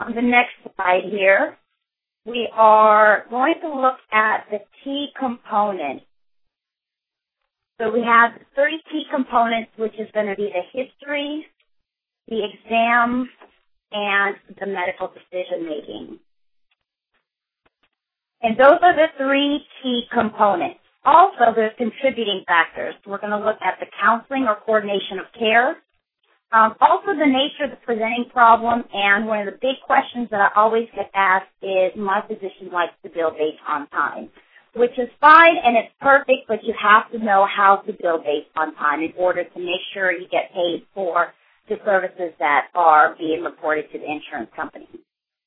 On the next slide here, we are going to look at the key components. So we have 3 key components, which is going to be the history, the exam, and the medical decision making. And those are the 3 key components. Also, there's contributing factors. We're going to look at the counseling or coordination of care. Also, the nature of the presenting problem, and one of the big questions that I always get asked is, my physician likes to bill based on time, which is fine and it's perfect, but you have to know how to bill based on time in order to make sure you get paid for the services that are being reported to the insurance company.